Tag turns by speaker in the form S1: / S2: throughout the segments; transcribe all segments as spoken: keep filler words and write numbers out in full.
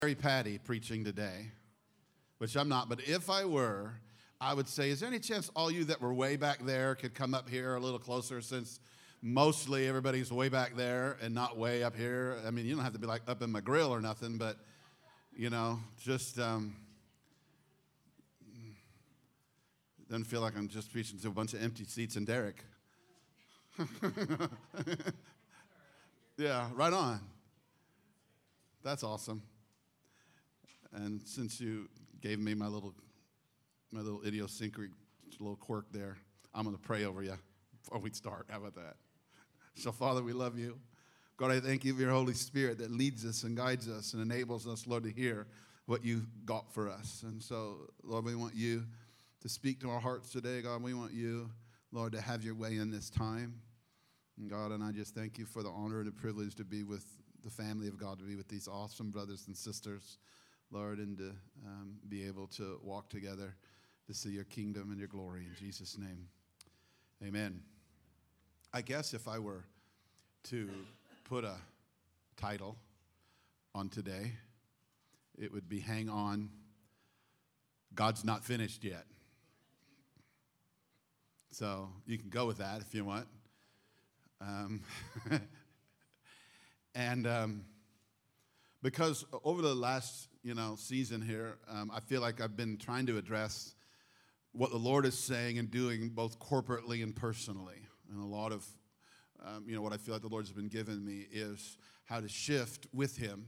S1: Harry Patty preaching today, which I'm not, but if I were, I would say, is there any chance all you that were way back there could come up here a little closer, since mostly everybody's way back there and not way up here? I mean, you don't have to be like up in my grill or nothing, but, you know, just um, doesn't feel like I'm just preaching to a bunch of empty seats in Derek. Yeah, right on. That's awesome. And since you gave me my little my little idiosyncratic little quirk there, I'm going to pray over you before we start. How about that? So, Father, we love you. God, I thank you for your Holy Spirit that leads us and guides us and enables us, Lord, to hear what you got for us. And so, Lord, we want you to speak to our hearts today, God. We want you, Lord, to have your way in this time. And God, and I just thank you for the honor and the privilege to be with the family of God, to be with these awesome brothers and sisters, Lord, and to um, be able to walk together to see your kingdom and your glory. In Jesus' name, amen. I guess if I were to put a title on today, it would be Hang On, God's Not Finished Yet. So you can go with that if you want. Um, and um, because over the last, you know, season here, um, I feel like I've been trying to address what the Lord is saying and doing both corporately and personally. And a lot of, um, you know, what I feel like the Lord's been giving me is how to shift with Him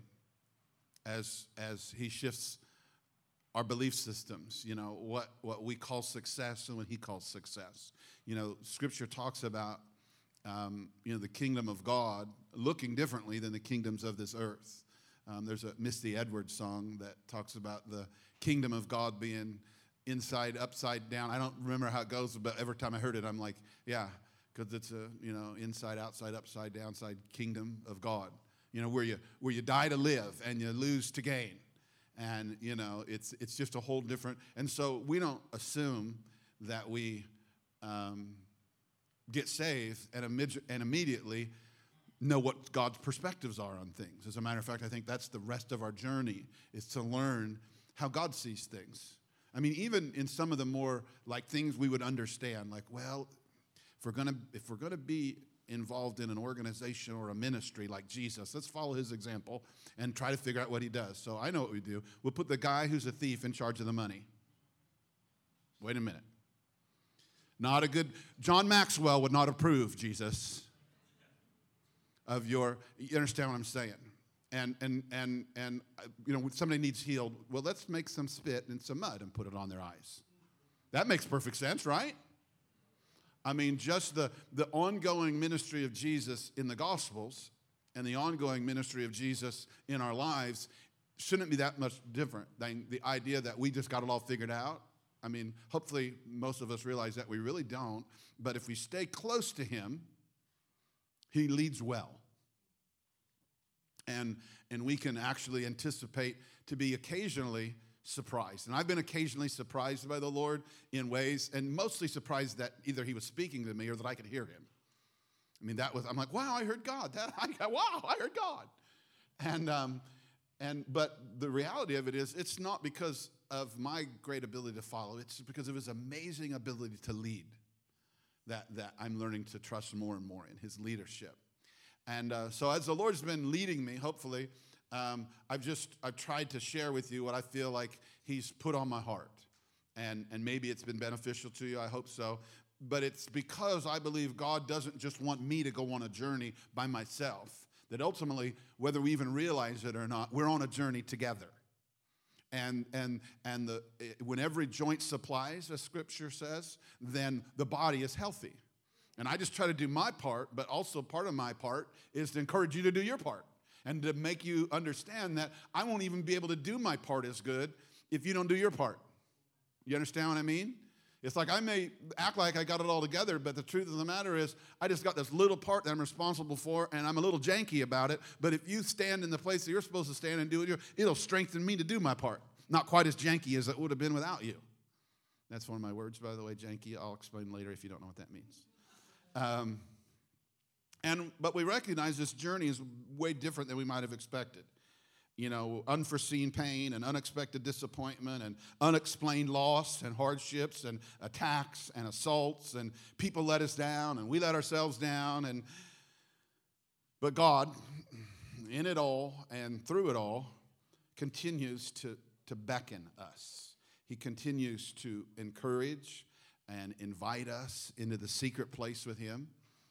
S1: as as He shifts our belief systems, you know, what, what we call success and what He calls success. You know, Scripture talks about, um, you know, the kingdom of God looking differently than the kingdoms of this earth. Um, there's a Misty Edwards song that talks about the kingdom of God being inside, upside down. I don't remember how it goes, but every time I heard it, I'm like, yeah, because it's a, you know, inside, outside, upside, downside kingdom of God. You know, where you where you die to live and you lose to gain. And, you know, it's it's just a whole different, and so we don't assume that we um, get saved and, imid- and immediately know what God's perspectives are on things. As a matter of fact, I think that's the rest of our journey, is to learn how God sees things. I mean, even in some of the more like things we would understand, like, well, if we're gonna if we're gonna be involved in an organization or a ministry like Jesus, let's follow His example and try to figure out what He does. So I know what we do. We'll put the guy who's a thief in charge of the money. Wait a minute. Not a good, John Maxwell would not approve, Jesus, of your, you understand what I'm saying? And, and, and, and you know, when somebody needs healed, well, let's make some spit and some mud and put it on their eyes. That makes perfect sense, right? I mean, just the, the ongoing ministry of Jesus in the Gospels and the ongoing ministry of Jesus in our lives shouldn't be that much different than the idea that we just got it all figured out. I mean, hopefully most of us realize that we really don't, but if we stay close to Him, He leads well. And, and we can actually anticipate to be occasionally surprised. And I've been occasionally surprised by the Lord in ways, and mostly surprised that either He was speaking to me or that I could hear Him. I mean, that was, I'm like, wow, I heard God. That, I, wow, I heard God. And, um, and, but the reality of it is, it's not because of my great ability to follow. It's because of His amazing ability to lead that, that I'm learning to trust more and more in His leadership. And uh, so as the Lord's been leading me, hopefully, Um, I've just, I've tried to share with you what I feel like He's put on my heart. And, and maybe it's been beneficial to you, I hope so. But it's because I believe God doesn't just want me to go on a journey by myself. That ultimately, whether we even realize it or not, we're on a journey together. And, and, and the, when every joint supplies, as Scripture says, then the body is healthy. And I just try to do my part, but also part of my part is to encourage you to do your part. And to make you understand that I won't even be able to do my part as good if you don't do your part. You understand what I mean? It's like I may act like I got it all together, but the truth of the matter is I just got this little part that I'm responsible for, and I'm a little janky about it. But if you stand in the place that you're supposed to stand and do it, it'll strengthen me to do my part. Not quite as janky as it would have been without you. That's one of my words, by the way, janky. I'll explain later if you don't know what that means. Um... And but we recognize this journey is way different than we might have expected. you know, unforeseen pain and unexpected disappointment and unexplained loss and hardships and attacks and assaults, and people let us down and we let ourselves down. And but God, in it all and through it all, continues to, to beckon us. He continues to encourage and invite us into the secret place with him.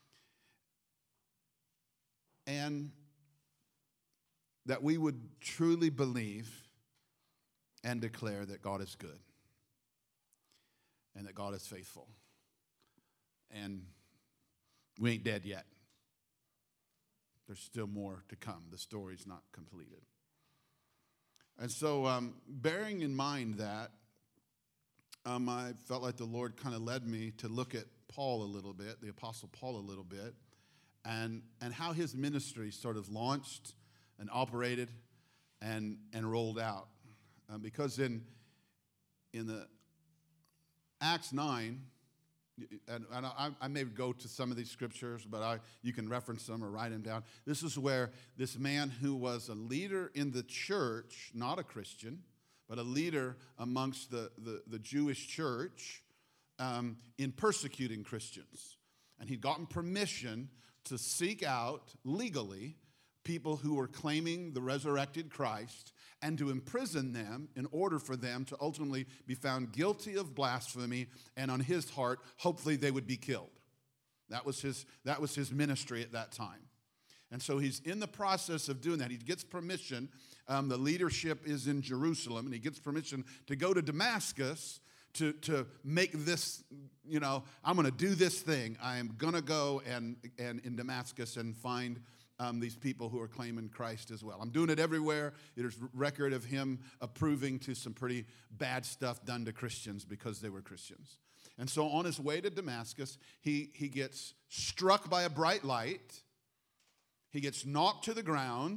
S1: And that we would truly believe and declare that God is good and that God is faithful. And we ain't dead yet. There's still more to come. The story's not completed. And so, um, bearing in mind that, um, I felt like the Lord kind of led me to look at Paul a little bit, the Apostle Paul a little bit, and, and how his ministry sort of launched and operated and, and rolled out. Um, because in, in the Acts nine, and, and I, I may go to some of these scriptures, but I, you can reference them or write them down. This is where this man who was a leader in the church, not a Christian, but a leader amongst the, the, the Jewish church um, in persecuting Christians. And he'd gotten permission to seek out legally people who were claiming the resurrected Christ and to imprison them in order for them to ultimately be found guilty of blasphemy, and on his heart, hopefully they would be killed. That was his, that was his ministry at that time. And so he's in the process of doing that. He gets permission. Um, the leadership is in Jerusalem, and he gets permission to go to Damascus to, to make this, you know, I'm going to do this thing. I am going to go and, and in Damascus and find Um, these people who are claiming Christ as well. I'm doing it everywhere. There's record of him approving to some pretty bad stuff done to Christians because they were Christians. And so on his way to Damascus, he, he gets struck by a bright light. He gets knocked to the ground.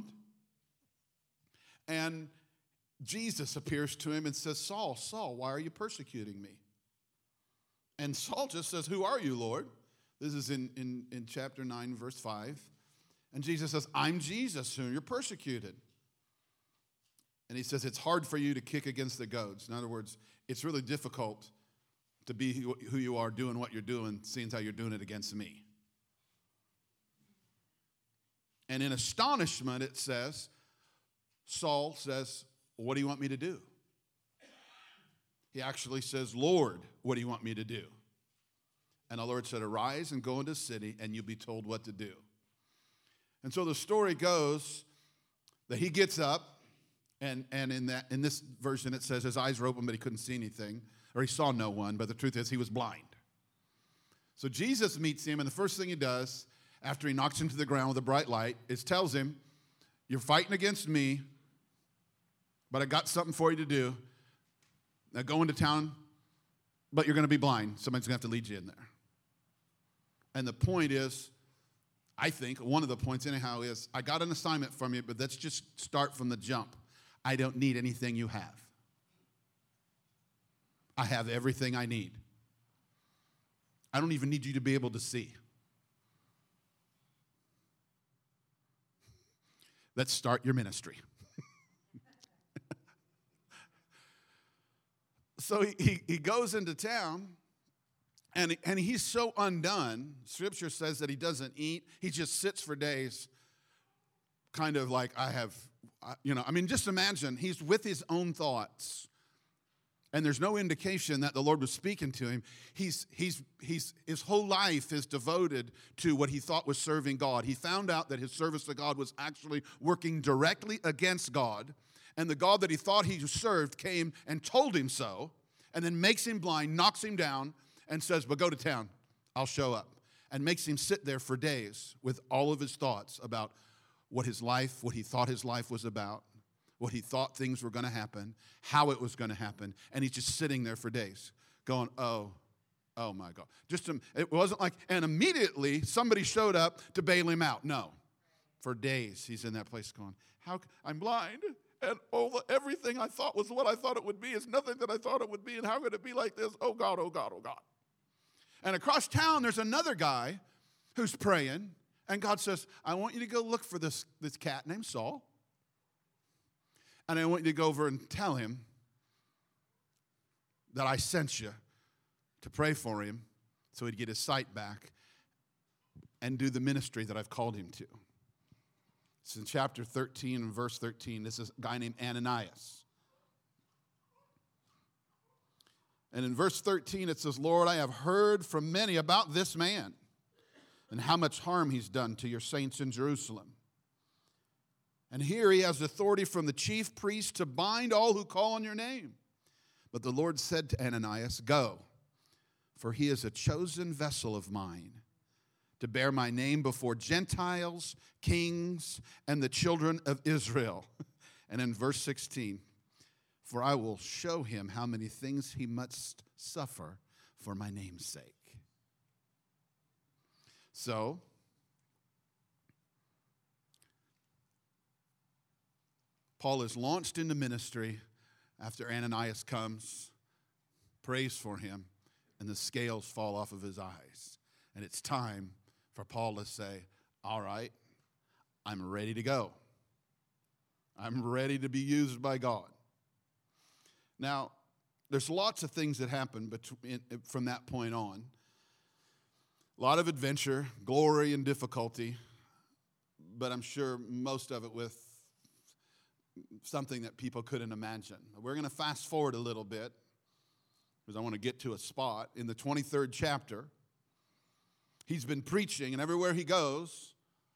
S1: And Jesus appears to him and says, Saul, Saul, why are you persecuting me? And Saul just says, who are you, Lord? This is in, in, in chapter nine, verse five. And Jesus says, I'm Jesus, whom you're persecuted. And he says, it's hard for you to kick against the goads. In other words, it's really difficult to be who you are doing what you're doing, seeing how you're doing it against me. And in astonishment, it says, Saul says, what do you want me to do? He actually says, Lord, what do you want me to do? And the Lord said, arise and go into the city, and you'll be told what to do. And so the story goes that he gets up, and, and in that in this version it says his eyes were open, but he couldn't see anything, or he saw no one, but the truth is he was blind. So Jesus meets him, and the first thing he does after he knocks him to the ground with a bright light is tells him, you're fighting against me, but I got something for you to do. Now go into town, but you're going to be blind. Somebody's going to have to lead you in there. And the point is, I think one of the points anyhow is, I got an assignment from you, but let's just start from the jump. I don't need anything you have. I have everything I need. I don't even need you to be able to see. Let's start your ministry. So he, he, he goes into town. And, and he's so undone. Scripture says that he doesn't eat. He just sits for days, kind of like I have, you know, I mean, just imagine he's with his own thoughts. And there's no indication that the Lord was speaking to him. He's, he's, he's, his whole life is devoted to what he thought was serving God. He found out that his service to God was actually working directly against God. And the God that he thought he served came and told him so, and then makes him blind, knocks him down, and says, but go to town, I'll show up. And makes him sit there for days with all of his thoughts about what his life, what he thought his life was about, what he thought things were going to happen, how it was going to happen. And he's just sitting there for days going, oh, oh my God. Just um, it wasn't like, and immediately somebody showed up to bail him out. No. For days he's in that place going, how, I'm blind. And all the, everything I thought was what I thought it would be is nothing that I thought it would be. And how could it be like this? Oh God, oh God, oh God. And across town, there's another guy who's praying. And God says, I want you to go look for this, this cat named Saul. And I want you to go over and tell him that I sent you to pray for him so he'd get his sight back and do the ministry that I've called him to. It's in chapter thirteen and verse thirteen. This is a guy named Ananias. And in verse thirteen it says, Lord, I have heard from many about this man and how much harm he's done to your saints in Jerusalem. And here he has authority from the chief priest to bind all who call on your name. But the Lord said to Ananias, go, for he is a chosen vessel of mine to bear my name before Gentiles, kings, and the children of Israel. And in verse sixteen, for I will show him how many things he must suffer for my name's sake. So, Paul is launched into ministry after Ananias comes, prays for him, and the scales fall off of his eyes. And it's time for Paul to say, all right, I'm ready to go. I'm ready to be used by God. Now, there's lots of things that happen between, from that point on. A lot of adventure, glory, and difficulty, but I'm sure most of it with something that people couldn't imagine. We're going to fast forward a little bit because I want to get to a spot. In the twenty-third chapter, he's been preaching, and everywhere he goes,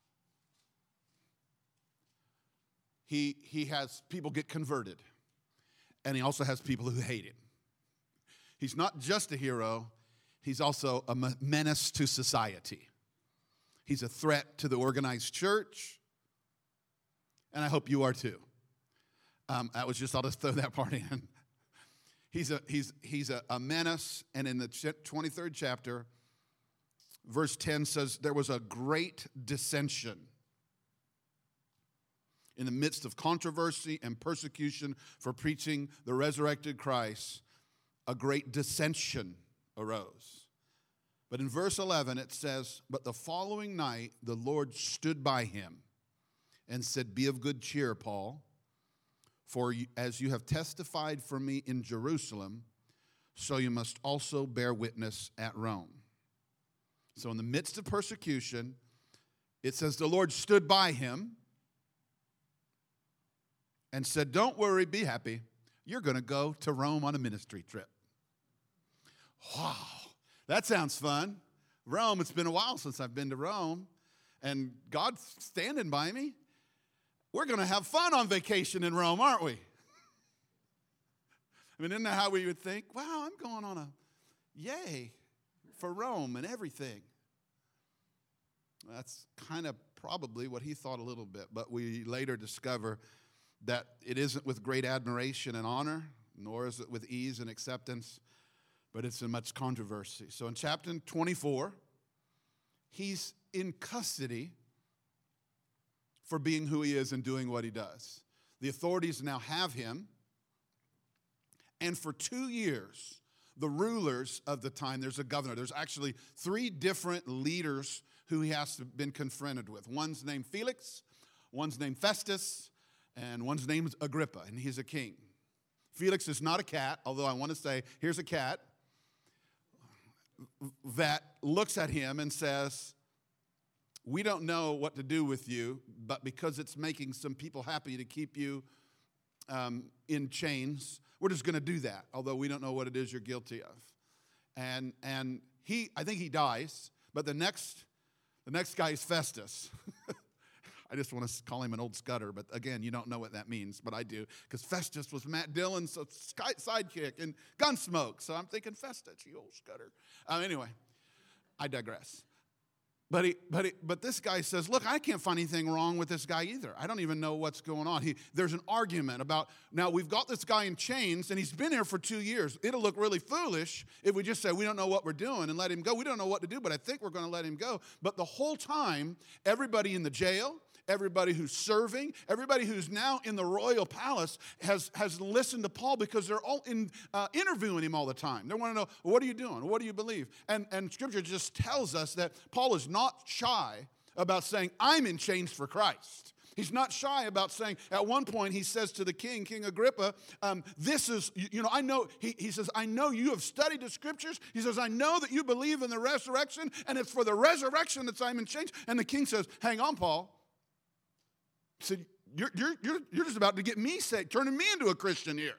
S1: he, he has people get converted, and he also has people who hate him. He's not just a hero, he's also a menace to society. He's a threat to the organized church, and I hope you are too. Um, that was just, I'll just throw that part in. He's a, he's, he's a, a menace, and in the twenty-third chapter, verse ten says, there was a great dissension. In the midst of controversy and persecution for preaching the resurrected Christ, a great dissension arose. But in verse eleven, it says, but the following night, the Lord stood by him and said, be of good cheer, Paul. For as you have testified for me in Jerusalem, so you must also bear witness at Rome. So in the midst of persecution, it says the Lord stood by him and said, don't worry, be happy. You're going to go to Rome on a ministry trip. Wow, that sounds fun. Rome, it's been a while since I've been to Rome, and God's standing by me. We're going to have fun on vacation in Rome, aren't we? I mean, isn't that how we would think? Wow, I'm going on a yay for Rome and everything. That's kind of probably what he thought a little bit, but we later discover that it isn't with great admiration and honor, nor is it with ease and acceptance, but it's in much controversy. So in chapter twenty-four, he's in custody for being who he is and doing what he does. The authorities now have him, and for two years, the rulers of the time, there's a governor. There's actually three different leaders who he has been confronted with. One's named Felix, one's named Festus, and one's named Agrippa, and he's a king. Felix is not a cat, although I want to say, here's a cat that looks at him and says, we don't know what to do with you, but because it's making some people happy to keep you um, in chains, we're just going to do that, although we don't know what it is you're guilty of. And and he, I think he dies, but the next, the next guy is Festus. I just want to call him an old Scudder, but again, you don't know what that means, but I do, because Festus was Matt Dillon's sidekick in Gunsmoke, so I'm thinking Festus, you old Scudder. Uh, anyway, I digress. But he, but he, but this guy says, look, I can't find anything wrong with this guy either. I don't even know what's going on. He, there's an argument about, now we've got this guy in chains, and he's been here for two years. It'll look really foolish if we just say we don't know what we're doing and let him go. We don't know what to do, but I think we're going to let him go. But the whole time, everybody in the jail, everybody who's serving, everybody who's now in the royal palace has, has listened to Paul because they're all in, uh, interviewing him all the time. They want to know, well, what are you doing? What do you believe? And, and Scripture just tells us that Paul is not shy about saying, I'm in chains for Christ. He's not shy about saying, at one point he says to the king, King Agrippa, um, this is, you, you know, I know, he, he says, I know you have studied the scriptures. He says, I know that you believe in the resurrection, and it's for the resurrection that Simon changed. And the king says, hang on, Paul. He said, you're, you're, you're, you're just about to get me saved, turning me into a Christian here.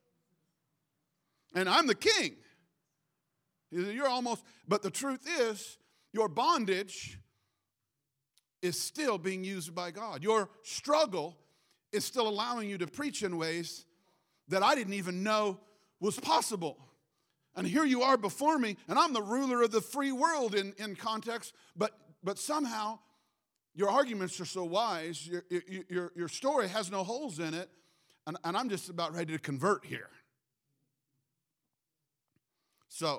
S1: And I'm the king. He said, you're almost, but the truth is, your bondage is still being used by God. Your struggle is still allowing you to preach in ways that I didn't even know was possible. And here you are before me, and I'm the ruler of the free world in, in context, but, but somehow your arguments are so wise, your, your, your story has no holes in it, and, and I'm just about ready to convert here. So,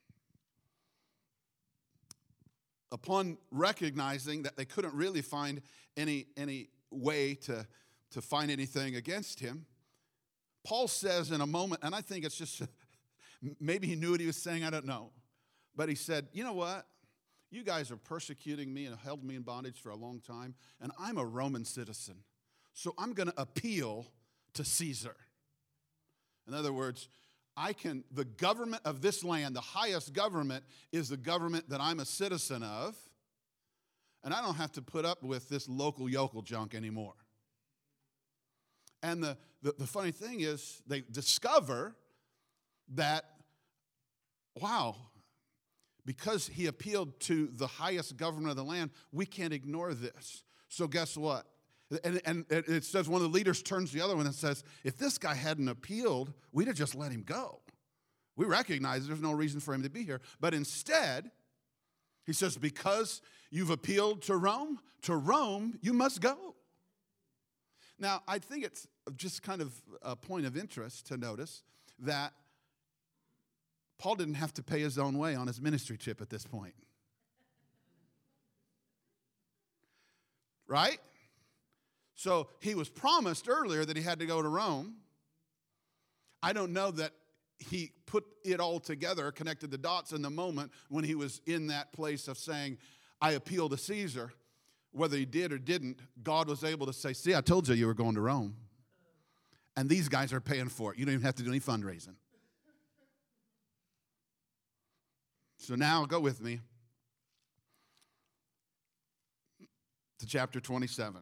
S1: upon recognizing that they couldn't really find any, any way to, to find anything against him, Paul says in a moment, and I think it's just, maybe he knew what he was saying, I don't know. But he said, you know what? You guys are persecuting me and held me in bondage for a long time, and I'm a Roman citizen, so I'm going to appeal to Caesar. In other words, I can, the government of this land, the highest government, is the government that I'm a citizen of. And I don't have to put up with this local yokel junk anymore. And the, the, the funny thing is, they discover that, wow, because he appealed to the highest government of the land, we can't ignore this. So guess what? And, and it says one of the leaders turns to the other one and says, if this guy hadn't appealed, we'd have just let him go. We recognize there's no reason for him to be here. But instead, he says, because you've appealed to Rome, to Rome you must go. Now, I think it's just kind of a point of interest to notice that Paul didn't have to pay his own way on his ministry trip at this point. Right? So he was promised earlier that he had to go to Rome. I don't know that he put it all together, connected the dots in the moment when he was in that place of saying, I appeal to Caesar. Whether he did or didn't, God was able to say, see, I told you you were going to Rome. And these guys are paying for it. You don't even have to do any fundraising. So now go with me to chapter twenty-seven.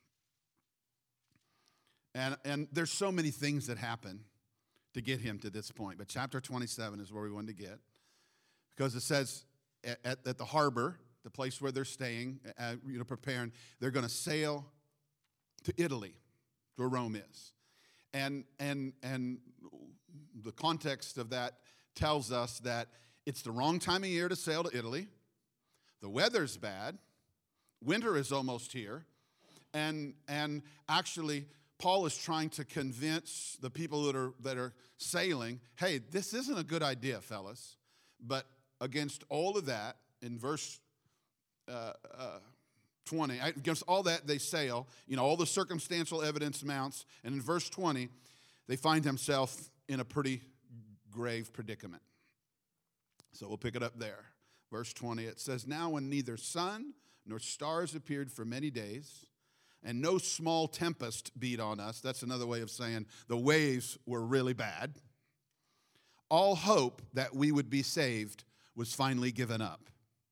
S1: And, and there's so many things that happen to get him to this point. But chapter twenty-seven is where we wanted to get. Because it says at, at, at the harbor, the place where they're staying, uh, you know, preparing, they're going to sail to Italy, where Rome is. And, and, and the context of that tells us that it's the wrong time of year to sail to Italy. The weather's bad. Winter is almost here. And, and actually, Paul is trying to convince the people that are, that are sailing, hey, this isn't a good idea, fellas. But against all of that, in verse uh, uh, twenty, against all that they sail, you know, all the circumstantial evidence mounts, and in verse twenty, they find themselves in a pretty grave predicament. So we'll pick it up there. Verse twenty, it says, now when neither sun nor stars appeared for many days, and no small tempest beat on us. That's another way of saying the waves were really bad. All hope that we would be saved was finally given up.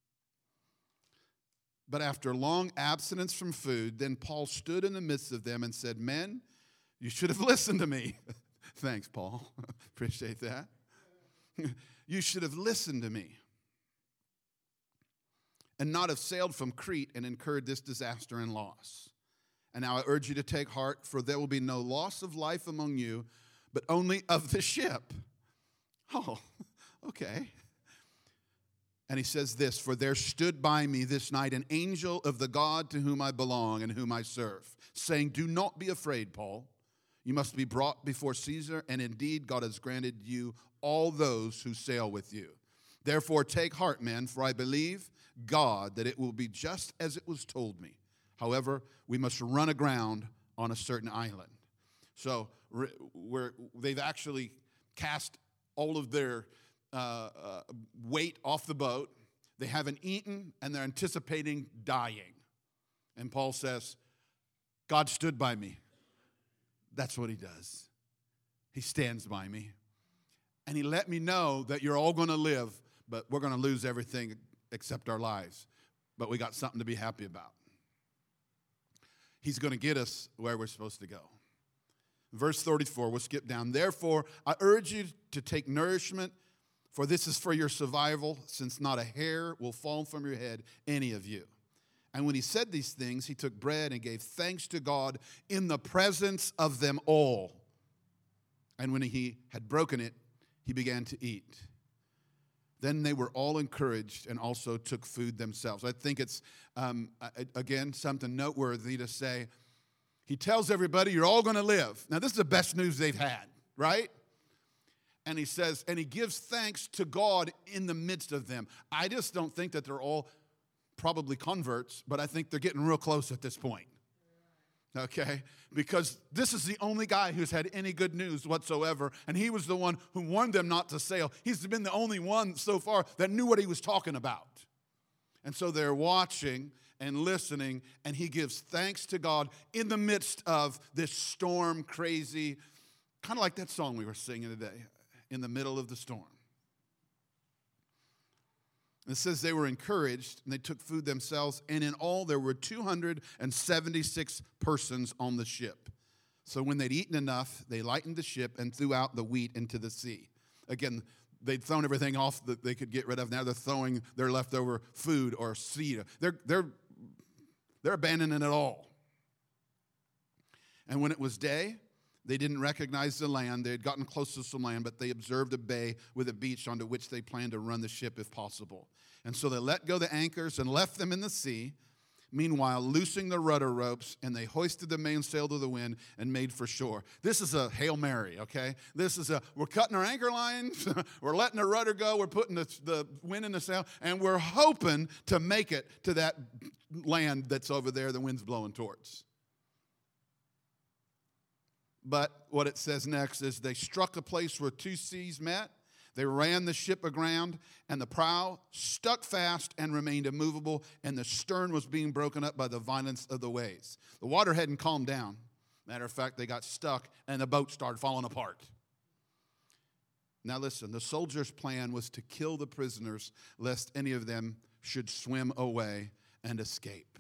S1: But after long abstinence from food, then Paul stood in the midst of them and said, men, you should have listened to me. Thanks, Paul. Appreciate that. You should have listened to me and not have sailed from Crete and incurred this disaster and loss. And now I urge you to take heart, for there will be no loss of life among you, but only of the ship. Oh, okay. And he says this, for there stood by me this night an angel of the God to whom I belong and whom I serve, saying, do not be afraid, Paul. You must be brought before Caesar, and indeed God has granted you all those who sail with you. Therefore take heart, men, for I believe God that it will be just as it was told me. However, we must run aground on a certain island. So we're, they've actually cast all of their uh, uh, weight off the boat. They haven't eaten, and they're anticipating dying. And Paul says, God stood by me. That's what he does. He stands by me. And he let me know that you're all going to live, but we're going to lose everything except our lives. But we got something to be happy about. He's going to get us where we're supposed to go. Verse thirty-four, we'll skip down. Therefore, I urge you to take nourishment, for this is for your survival, since not a hair will fall from your head, any of you. And when he said these things, he took bread and gave thanks to God in the presence of them all. And when he had broken it, he began to eat. Then they were all encouraged and also took food themselves. I think it's, um, again, something noteworthy to say. He tells everybody, you're all going to live. Now, this is the best news they've had, right? And he says, and he gives thanks to God in the midst of them. I just don't think that they're all probably converts, but I think they're getting real close at this point. Okay? Because this is the only guy who's had any good news whatsoever, and he was the one who warned them not to sail. He's been the only one so far that knew what he was talking about. And so they're watching and listening, and he gives thanks to God in the midst of this storm, crazy, kind of like that song we were singing today, in the middle of the storm. It says they were encouraged, and they took food themselves, and in all there were two hundred seventy-six persons on the ship. So when they'd eaten enough, they lightened the ship and threw out the wheat into the sea. Again, they'd thrown everything off that they could get rid of. Now they're throwing their leftover food or seed. They're, they're, they're abandoning it all. And when it was day, they didn't recognize the land. They had gotten close to some land, but they observed a bay with a beach onto which they planned to run the ship if possible. And so they let go the anchors and left them in the sea. Meanwhile, loosing the rudder ropes, and they hoisted the mainsail to the wind and made for shore. This is a Hail Mary, okay? This is a, we're cutting our anchor lines, we're letting the rudder go, we're putting the, the wind in the sail, and we're hoping to make it to that land that's over there the wind's blowing towards. But what it says next is they struck a place where two seas met. They ran the ship aground, and the prow stuck fast and remained immovable, and the stern was being broken up by the violence of the waves. The water hadn't calmed down. Matter of fact, they got stuck, and the boat started falling apart. Now listen, the soldiers' plan was to kill the prisoners, lest any of them should swim away and escape.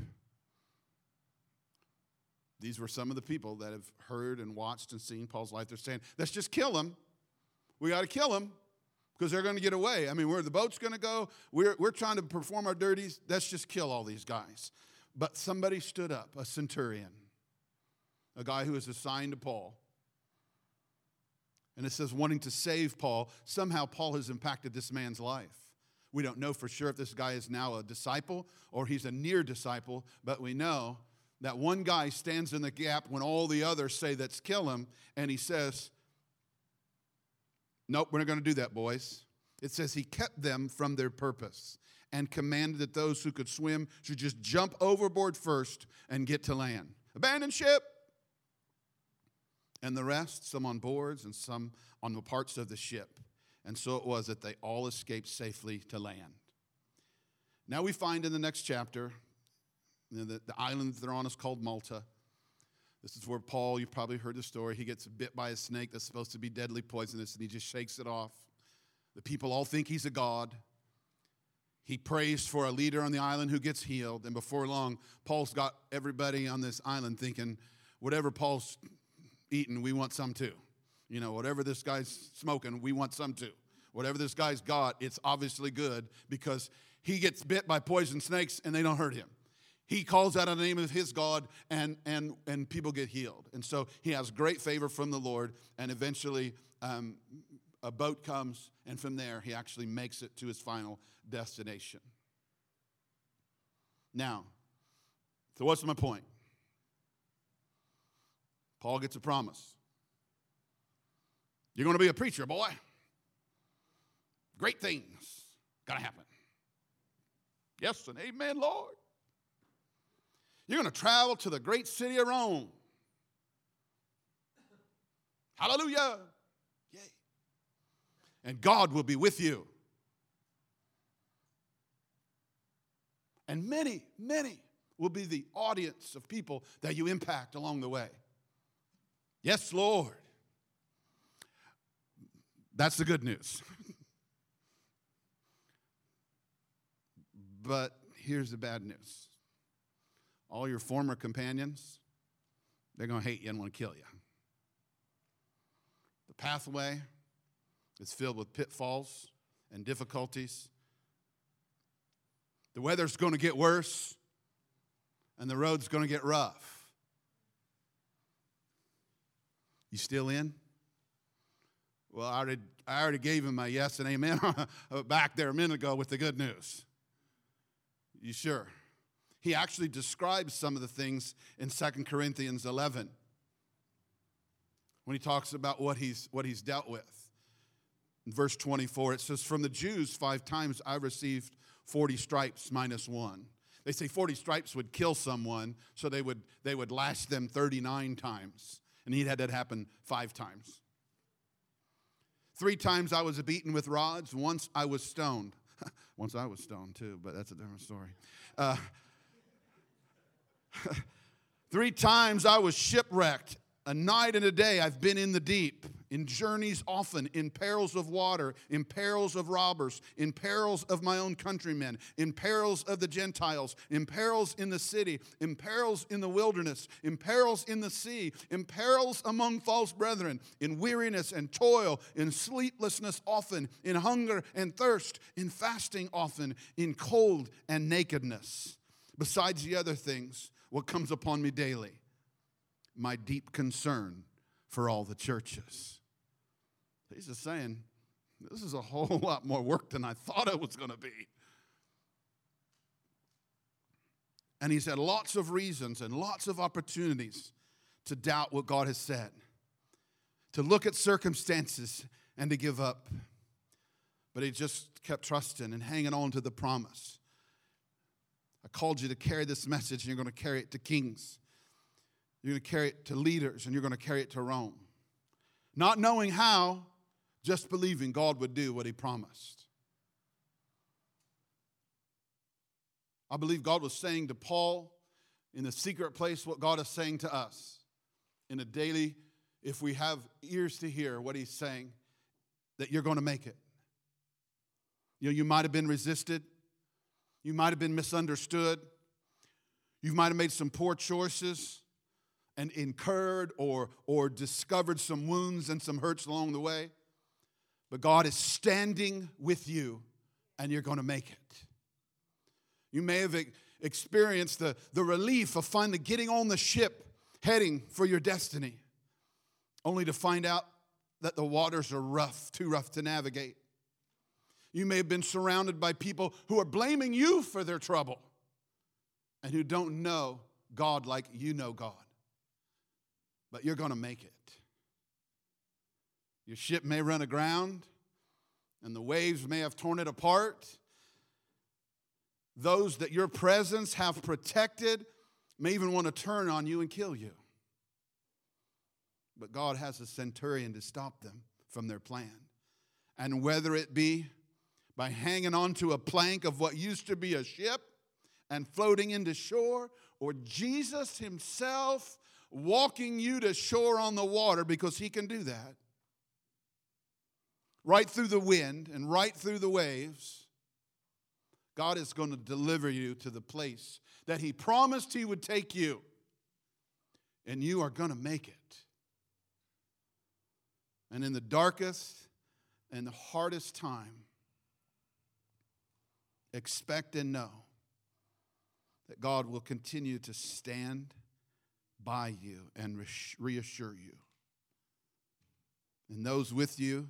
S1: These were some of the people that have heard and watched and seen Paul's life. They're saying, let's just kill them. We got to kill them because they're going to get away. I mean, where the boat's going to go, we're, we're trying to perform our duties. Let's just kill all these guys. But somebody stood up, a centurion, a guy who was assigned to Paul. And it says, wanting to save Paul. Somehow Paul has impacted this man's life. We don't know for sure if this guy is now a disciple or he's a near disciple, but we know that one guy stands in the gap when all the others say, let's kill him. And he says, nope, we're not going to do that, boys. It says he kept them from their purpose and commanded that those who could swim should just jump overboard first and get to land. Abandon ship. And the rest, some on boards and some on the parts of the ship. And so it was that they all escaped safely to land. Now we find in the next chapter, you know, the, the island that they're on is called Malta. This is where Paul, you've probably heard the story, he gets bit by a snake that's supposed to be deadly poisonous, and he just shakes it off. The people all think he's a god. He prays for a leader on the island who gets healed, and before long, Paul's got everybody on this island thinking, whatever Paul's eating, we want some too. You know, whatever this guy's smoking, we want some too. Whatever this guy's got, it's obviously good because he gets bit by poison snakes and they don't hurt him. He calls out on the name of his God, and and and people get healed. And so he has great favor from the Lord, and eventually um, a boat comes, and from there he actually makes it to his final destination. Now, so what's my point? Paul gets a promise. You're going to be a preacher, boy. Great things got to happen. Yes and amen, Lord. You're going to travel to the great city of Rome. Hallelujah. Yay. And God will be with you. And many, many will be the audience of people that you impact along the way. Yes, Lord. That's the good news. But here's the bad news. All your former companions, they're going to hate you and want to kill you. The pathway is filled with pitfalls and difficulties. The weather's going to get worse, and the road's going to get rough. You still in? Well, I already, I already gave him my yes and amen back there a minute ago with the good news. You sure? He actually describes some of the things in Second Corinthians eleven when he talks about what he's, what he's dealt with. In verse twenty-four, it says, from the Jews five times I received forty stripes minus one. They say forty stripes would kill someone, so they would, they would lash them thirty-nine times. And he had that happen five times. Three times I was beaten with rods. Once I was stoned. Once I was stoned too, but that's a different story. Uh, Three times I was shipwrecked. A night and a day I've been in the deep, in journeys often, in perils of water, in perils of robbers, in perils of my own countrymen, in perils of the Gentiles, in perils in the city, in perils in the wilderness, in perils in the sea, in perils among false brethren, in weariness and toil, in sleeplessness often, in hunger and thirst, in fasting often, in cold and nakedness. Besides the other things, what comes upon me daily? My deep concern for all the churches. He's just saying, this is a whole lot more work than I thought it was going to be. And he's had lots of reasons and lots of opportunities to doubt what God has said, to look at circumstances and to give up. But he just kept trusting and hanging on to the promise. I called you to carry this message, and you're going to carry it to kings. You're going to carry it to leaders, and you're going to carry it to Rome. Not knowing how, just believing God would do what he promised. I believe God was saying to Paul in the secret place what God is saying to us in a daily, if we have ears to hear what he's saying, that you're going to make it. You know, you might have been resisted. You might have been misunderstood. You might have made some poor choices and incurred or, or discovered some wounds and some hurts along the way. But God is standing with you, and you're going to make it. You may have experienced the, the relief of finally getting on the ship, heading for your destiny, only to find out that the waters are rough, too rough to navigate. You may have been surrounded by people who are blaming you for their trouble and who don't know God like you know God. But you're going to make it. Your ship may run aground, and the waves may have torn it apart. Those that your presence have protected may even want to turn on you and kill you. But God has a centurion to stop them from their plan. And whether it be by hanging onto a plank of what used to be a ship and floating into shore, or Jesus himself walking you to shore on the water, because he can do that. Right through the wind and right through the waves, God is going to deliver you to the place that he promised he would take you. And you are going to make it. And in the darkest and the hardest time, expect and know that God will continue to stand by you and reassure you. And those with you,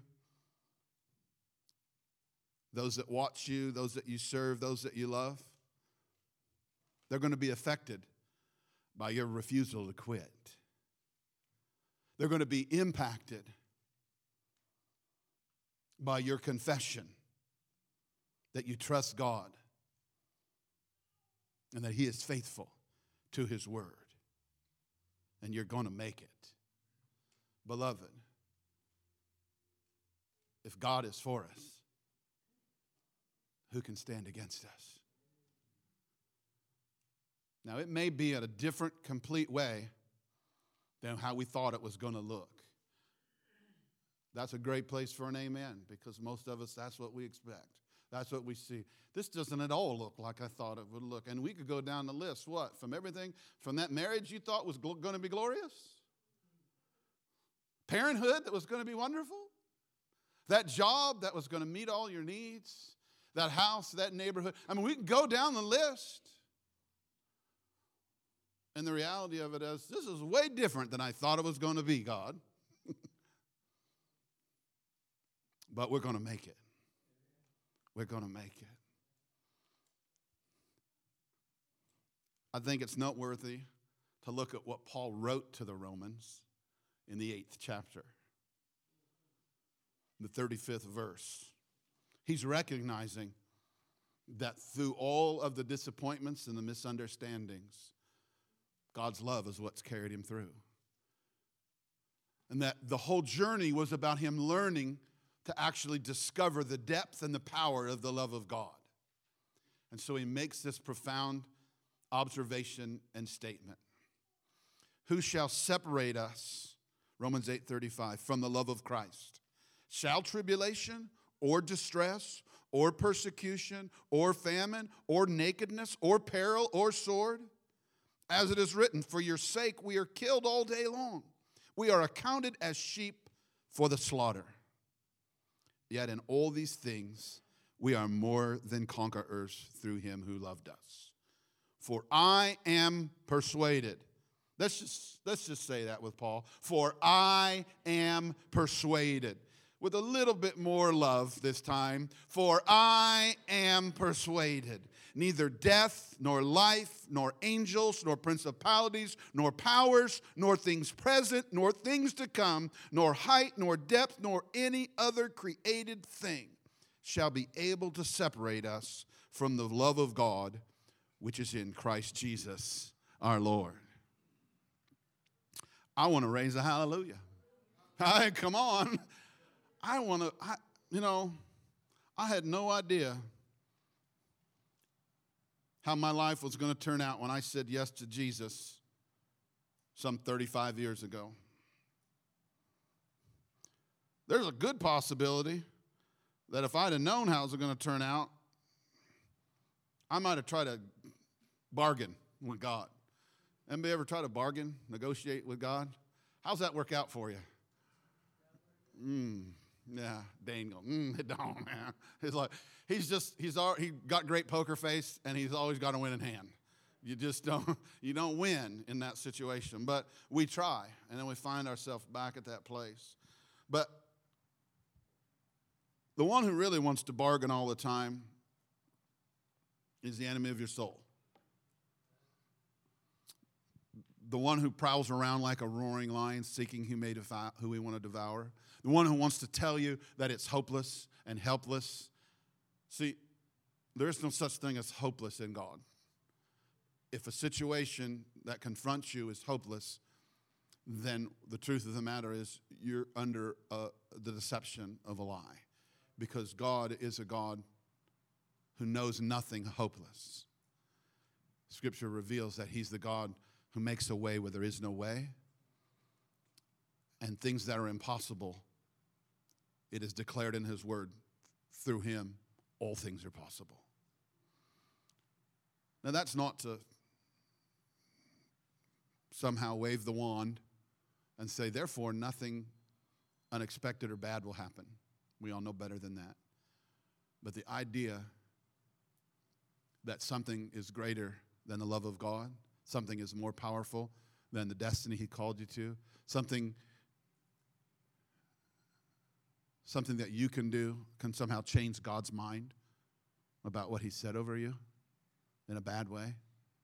S1: those that watch you, those that you serve, those that you love, they're going to be affected by your refusal to quit. They're going to be impacted by your confession that you trust God and that he is faithful to his word. And you're going to make it. Beloved, if God is for us, who can stand against us? Now, it may be in a different, complete way than how we thought it was going to look. That's a great place for an amen, because most of us, that's what we expect. That's what we see. This doesn't at all look like I thought it would look. And we could go down the list. What? From everything, from that marriage you thought was gl- going to be glorious? Parenthood that was going to be wonderful? That job that was going to meet all your needs? That house, that neighborhood? I mean, we can go down the list. And the reality of it is, this is way different than I thought it was going to be, God. But we're going to make it. We're going to make it. I think it's noteworthy to look at what Paul wrote to the Romans in the eighth chapter, the thirty-fifth verse. He's recognizing that through all of the disappointments and the misunderstandings, God's love is what's carried him through. And that the whole journey was about him learning to actually discover the depth and the power of the love of God. And so he makes this profound observation and statement. Who shall separate us, Romans eight thirty-five, from the love of Christ? Shall tribulation or distress or persecution or famine or nakedness or peril or sword? As it is written, for your sake we are killed all day long. We are accounted as sheep for the slaughter. Yet in all these things we are more than conquerors through him who loved us. For I am persuaded. Let's just, let's just say that with Paul. For I am persuaded. With a little bit more love this time. For I am persuaded. Neither death, nor life, nor angels, nor principalities, nor powers, nor things present, nor things to come, nor height, nor depth, nor any other created thing shall be able to separate us from the love of God, which is in Christ Jesus our Lord. I want to raise a hallelujah. Hey, come on. I want to, I, you know, I had no idea how my life was going to turn out when I said yes to Jesus some thirty-five years ago. There's a good possibility that if I'd have known how it was going to turn out, I might have tried to bargain with God. Anybody ever try to bargain, negotiate with God? How's that work out for you? Mm, yeah, Dane goes, mm, it don't, man. He's like, he's just, he's all, he got great poker face, and he's always got a winning hand. You just don't, you don't win in that situation. But we try, and then we find ourselves back at that place. But the one who really wants to bargain all the time is the enemy of your soul. The one who prowls around like a roaring lion, seeking who may devour, who we want to devour. The one who wants to tell you that it's hopeless and helpless. See, there is no such thing as hopeless in God. If a situation that confronts you is hopeless, then the truth of the matter is you're under uh, the deception of a lie. Because God is a God who knows nothing hopeless. Scripture reveals that he's the God who makes a way where there is no way. And things that are impossible, it is declared in his word, through him, all things are possible. Now that's not to somehow wave the wand and say, therefore, nothing unexpected or bad will happen. We all know better than that. But the idea that something is greater than the love of God, something is more powerful than the destiny he called you to, something, something that you can do can somehow change God's mind about what he said over you in a bad way.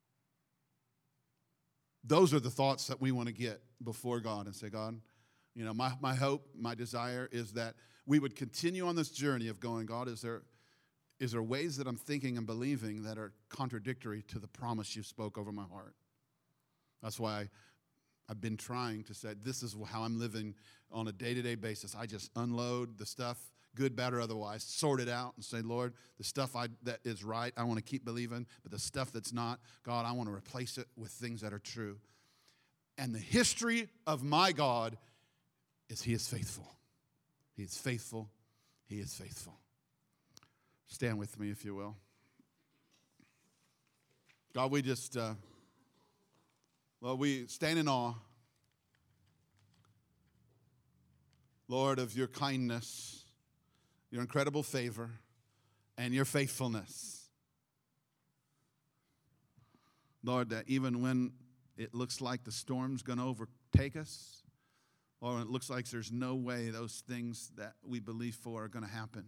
S1: Those are the thoughts that we want to get before God and say, God, you know, my, my hope, my desire is that we would continue on this journey of going, God, is there, is there ways that I'm thinking and believing that are contradictory to the promise you spoke over my heart? That's why I, I've been trying to say, this is how I'm living on a day-to-day basis. I just unload the stuff good, bad, or otherwise, sort it out and say, Lord, the stuff I, that is right, I want to keep believing, but the stuff that's not, God, I want to replace it with things that are true. And the history of my God is He is faithful. He is faithful. He is faithful. Stand with me, if you will. God, we just, uh, well, we stand in awe, Lord, of your kindness, your incredible favor, and your faithfulness. Lord, that even when it looks like the storm's going to overtake us, or it looks like there's no way those things that we believe for are going to happen,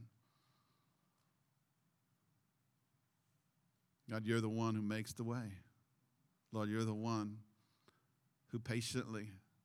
S1: God, you're the one who makes the way. Lord, you're the one who patiently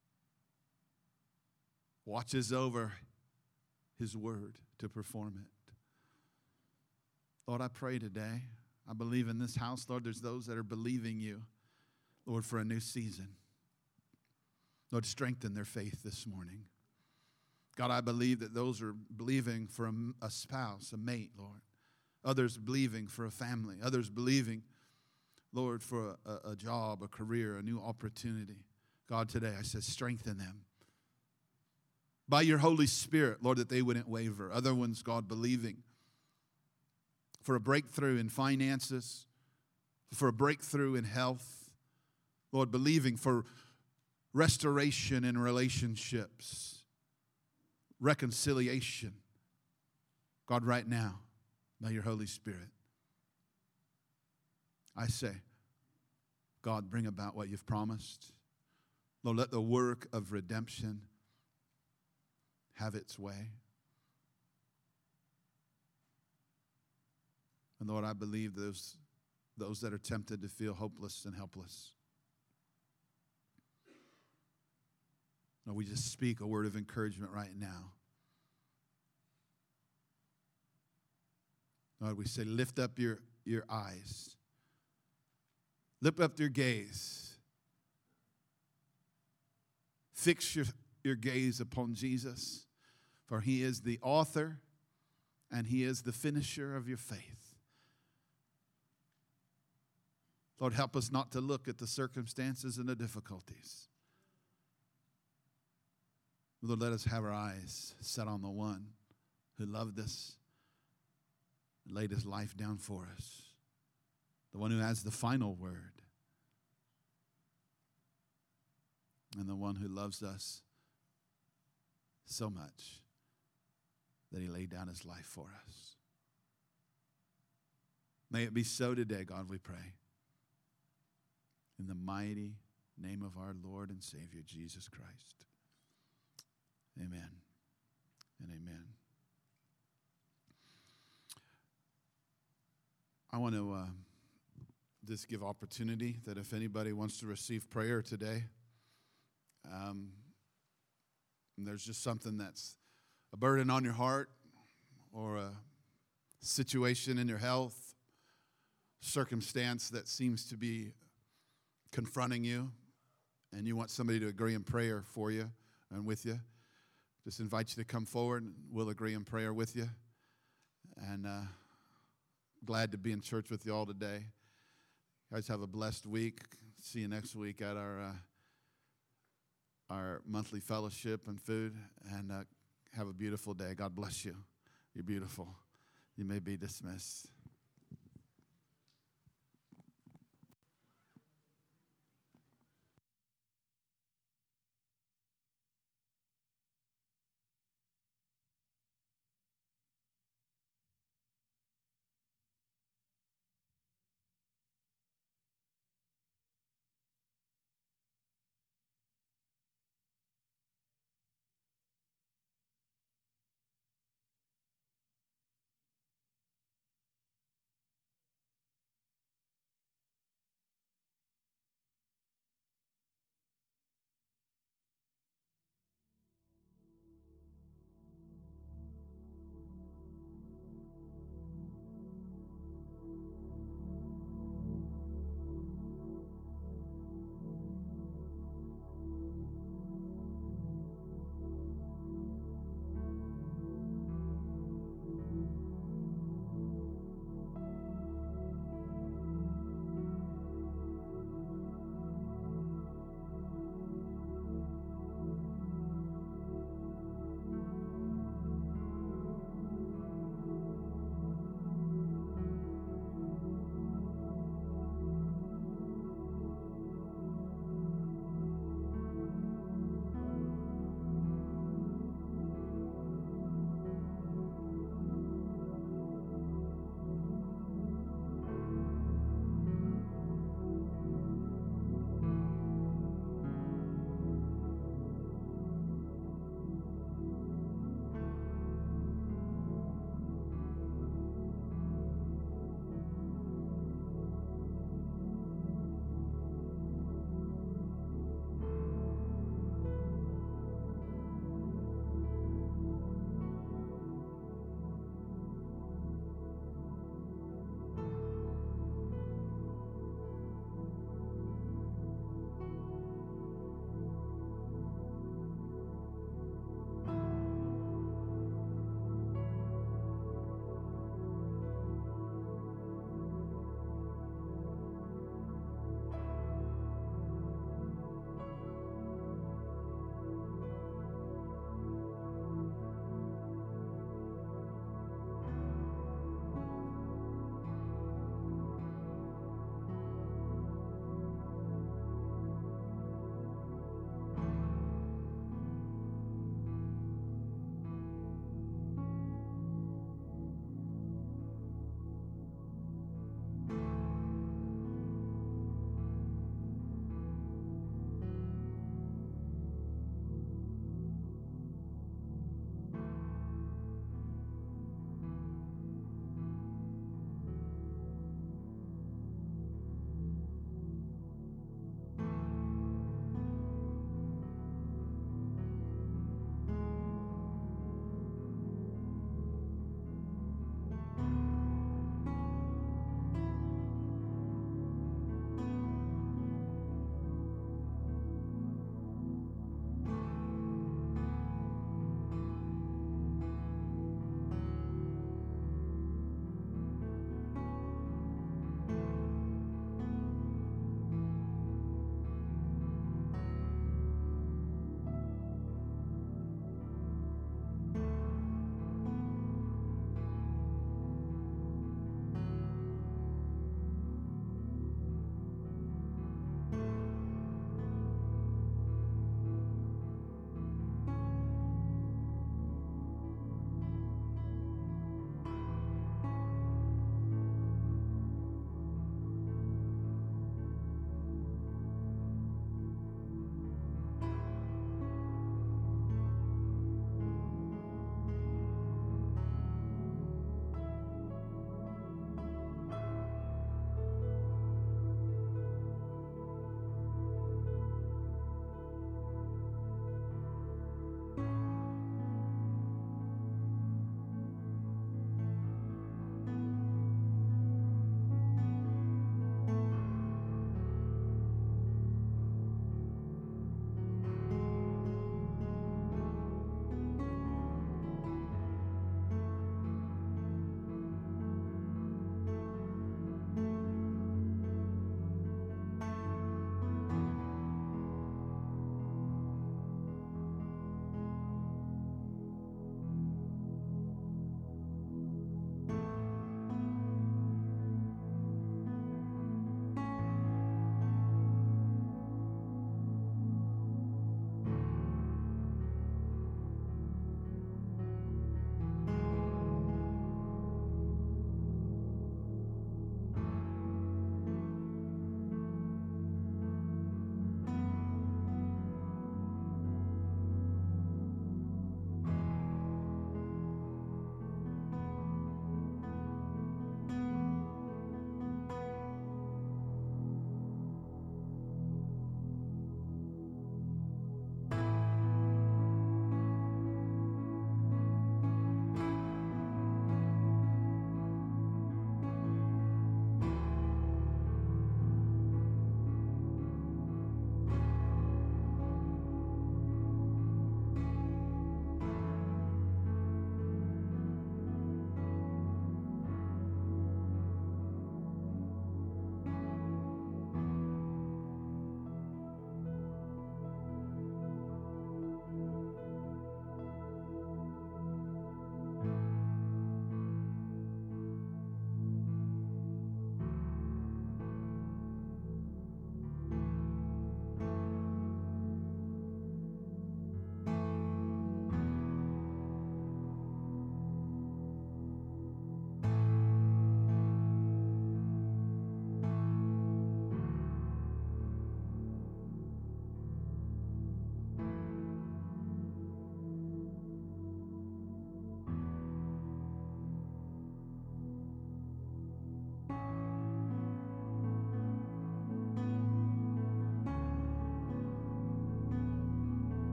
S1: watches over His word to perform it. Lord, I pray today, I believe in this house, Lord, there's those that are believing you, Lord, for a new season. Lord, strengthen their faith this morning. God, I believe that those are believing for a, a spouse, a mate, Lord. Others believing for a family. Others believing, Lord, for a, a job, a career, a new opportunity. God, today I said strengthen them. By your Holy Spirit, Lord, that they wouldn't waver. Other ones, God, believing for a breakthrough in finances, for a breakthrough in health. Lord, believing for restoration in relationships, reconciliation. God, right now, by your Holy Spirit, I say, God, bring about what you've promised. Lord, let the work of redemption have its way. And Lord, I believe those, those that are tempted to feel hopeless and helpless, Lord, we just speak a word of encouragement right now. Lord, we say, lift up your, your eyes. Lift up your gaze. Fix your, your gaze upon Jesus, for He is the author and He is the finisher of your faith. Lord, help us not to look at the circumstances and the difficulties. Lord, let us have our eyes set on the one who loved us, laid His life down for us, the one who has the final word, and the one who loves us so much that He laid down His life for us. May it be so today, God, we pray. In the mighty name of our Lord and Savior, Jesus Christ. Amen and amen. I want to uh, just give opportunity that if anybody wants to receive prayer today, um, and there's just something that's a burden on your heart or a situation in your health, circumstance that seems to be confronting you, and you want somebody to agree in prayer for you and with you, just invite you to come forward and we'll agree in prayer with you. And uh, glad to be in church with you all today. You guys have a blessed week. See you next week at our uh, our monthly fellowship and food. And uh, have a beautiful day. God bless you. You're beautiful. You may be dismissed.